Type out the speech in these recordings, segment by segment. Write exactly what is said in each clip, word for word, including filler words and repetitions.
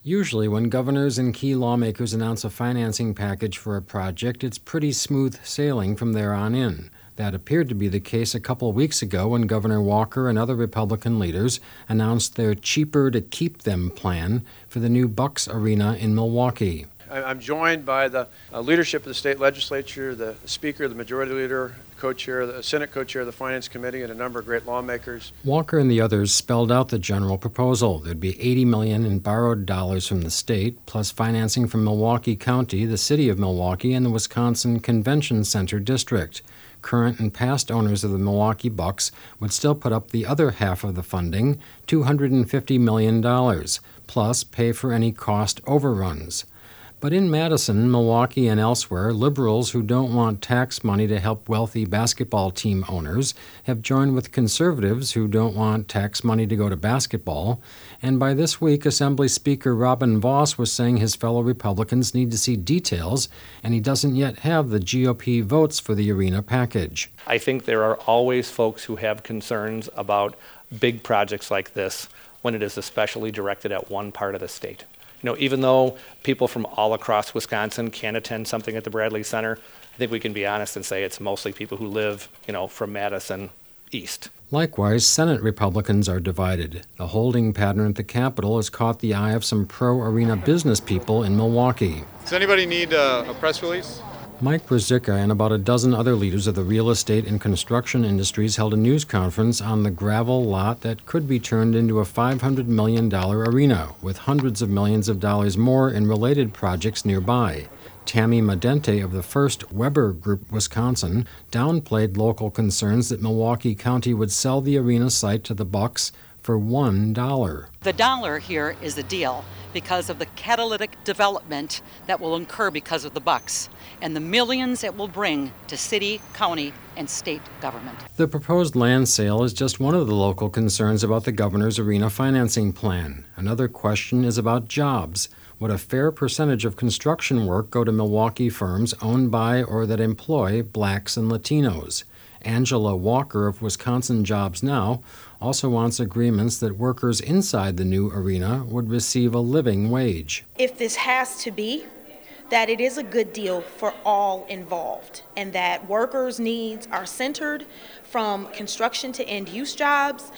Usually, when governors and key lawmakers announce a financing package for a project, it's pretty smooth sailing from there on in. That appeared to be the case a couple weeks ago when Governor Walker and other Republican leaders announced their Cheaper to Keep Them plan for the new Bucks Arena in Milwaukee. I'm joined by the uh, leadership of the state legislature, the Speaker, the Majority Leader, co-chair, the Senate co-chair of the Finance Committee, and a number of great lawmakers. Walker and the others spelled out the general proposal. There'd be eighty million dollars in borrowed dollars from the state, plus financing from Milwaukee County, the city of Milwaukee, and the Wisconsin Convention Center District. Current and past owners of the Milwaukee Bucks would still put up the other half of the funding, two hundred fifty million dollars, plus pay for any cost overruns. But in Madison, Milwaukee, and elsewhere, liberals who don't want tax money to help wealthy basketball team owners have joined with conservatives who don't want tax money to go to basketball. And by this week, Assembly Speaker Robin Vos was saying his fellow Republicans need to see details, and he doesn't yet have the G O P votes for the arena package. I think there are always folks who have concerns about big projects like this when it is especially directed at one part of the state. You know, even though people from all across Wisconsin can attend something at the Bradley Center, I think we can be honest and say it's mostly people who live, you know, from Madison east. Likewise, Senate Republicans are divided. The holding pattern at the Capitol has caught the eye of some pro-arena business people in Milwaukee. Does anybody need a, a press release? Mike Brzyzka and about a dozen other leaders of the real estate and construction industries held a news conference on the gravel lot that could be turned into a five hundred million dollars arena, with hundreds of millions of dollars more in related projects nearby. Tammy Medente of the First Weber Group Wisconsin downplayed local concerns that Milwaukee County would sell the arena site to the Bucks for one dollar. The dollar here is a deal because of the catalytic development that will incur because of the Bucks and the millions it will bring to city, county, and state government. The proposed land sale is just one of the local concerns about the governor's arena financing plan. Another question is about jobs. Would a fair percentage of construction work go to Milwaukee firms owned by or that employ blacks and Latinos? Angela Walker of Wisconsin Jobs Now also wants agreements that workers inside the new arena would receive a living wage. If this has to be, that it is a good deal for all involved, and that workers' needs are centered from construction to end-use jobs.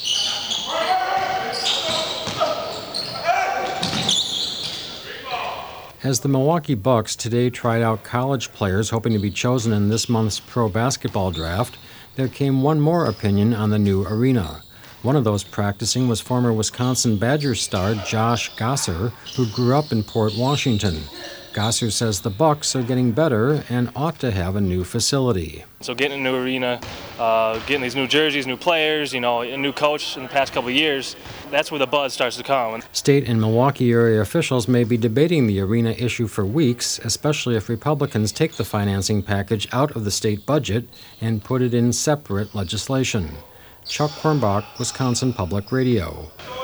As the Milwaukee Bucks today tried out college players hoping to be chosen in this month's pro basketball draft, there came one more opinion on the new arena. One of those practicing was former Wisconsin Badgers star Josh Gasser, who grew up in Port Washington. Gasser says the Bucks are getting better and ought to have a new facility. So getting a new arena, uh, getting these new jerseys, new players, you know, a new coach in the past couple of years, that's where the buzz starts to come. State and Milwaukee area officials may be debating the arena issue for weeks, especially if Republicans take the financing package out of the state budget and put it in separate legislation. Chuck Hornbach, Wisconsin Public Radio.